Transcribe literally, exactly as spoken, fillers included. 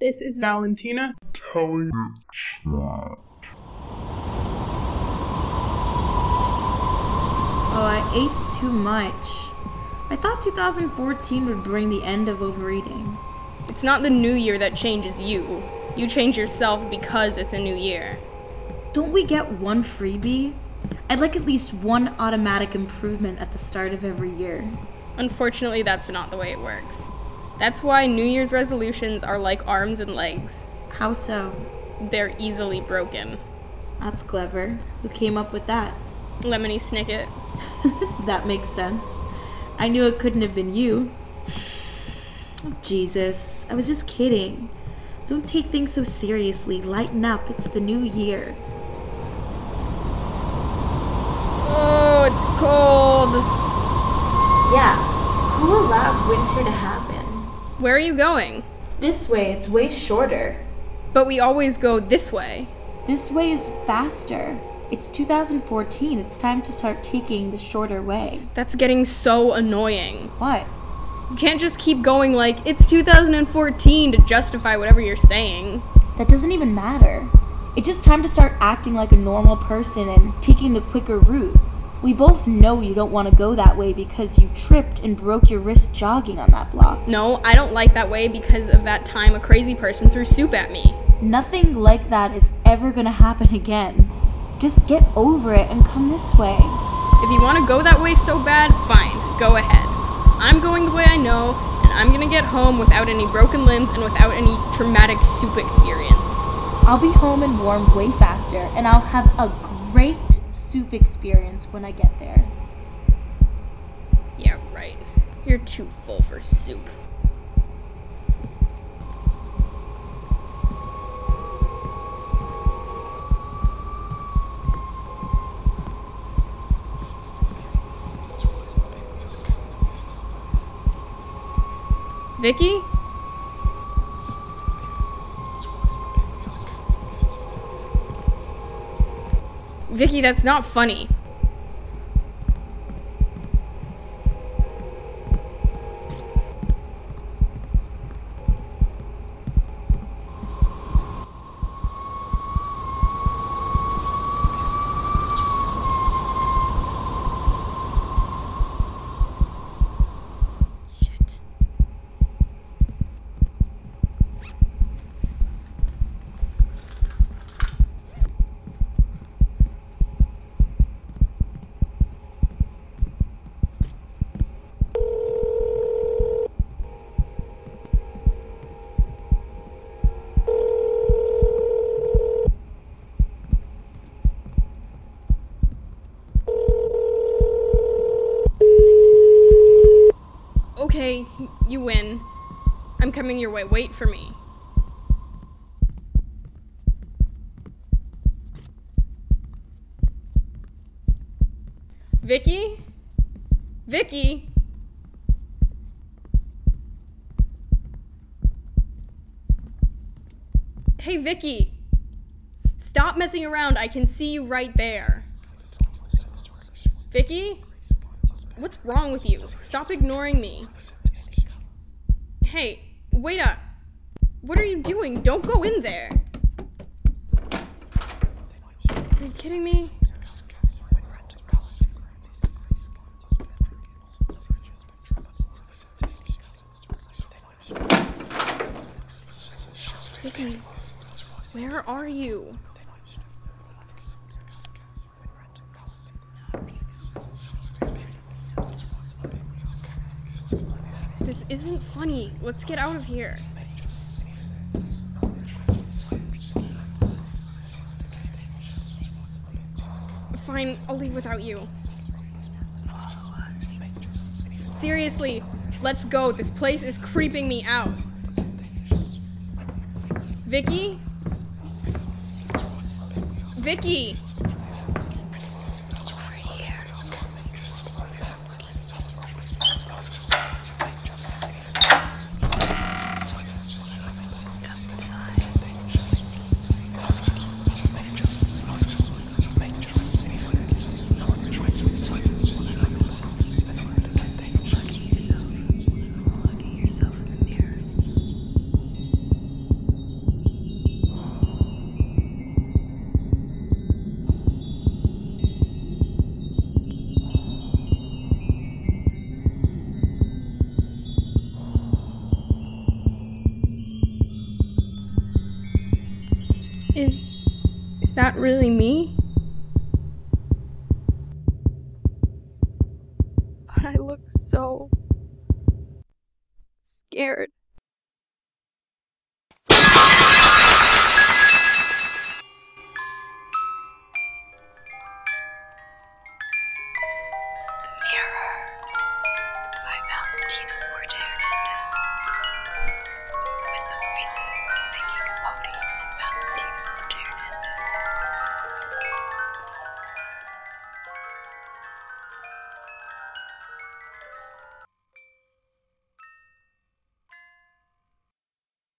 This is Valentina telling it that. Oh, I ate too much. I thought two thousand fourteen would bring the end of overeating. It's not the new year that changes you. You change yourself because it's a new year. Don't we get one freebie? I'd like at least one automatic improvement at the start of every year. Unfortunately, that's not the way it works. That's why New Year's resolutions are like arms and legs. How so? They're easily broken. That's clever. Who came up with that? Lemony Snicket. That makes sense. I knew it couldn't have been you. Oh, Jesus, I was just kidding. Don't take things so seriously. Lighten up. It's the new year. Oh, it's cold. Yeah. Who allowed winter to happen? Where are you going? This way. It's way shorter. But we always go this way. This way is faster. It's two thousand fourteen. It's time to start taking the shorter way. That's getting so annoying. What? You can't just keep going like, it's two thousand fourteen to justify whatever you're saying. That doesn't even matter. It's just time to start acting like a normal person and taking the quicker route. We both know you don't want to go that way because you tripped and broke your wrist jogging on that block. No, I don't like that way because of that time a crazy person threw soup at me. Nothing like that is ever gonna happen again. Just get over it and come this way. If you want to go that way so bad, fine, go ahead. I'm going the way I know, and I'm gonna get home without any broken limbs and without any traumatic soup experience. I'll be home and warm way faster, and I'll have a great soup experience when I get there. Yeah, right. You're too full for soup. Vicky? Vicky, that's not funny. Okay, you win. I'm coming your way. Wait for me. Vicky? Vicky? Hey, Vicky. Stop messing around. I can see you right there. Vicky? What's wrong with you? Stop ignoring me. Hey, wait up. What are you doing? Don't go in there. Are you kidding me? Vicky, where are you? This isn't funny. Let's get out of here. Fine, I'll leave without you. Seriously, let's go. This place is creeping me out. Vicky? Vicky! Is is that really me? But I look so scared.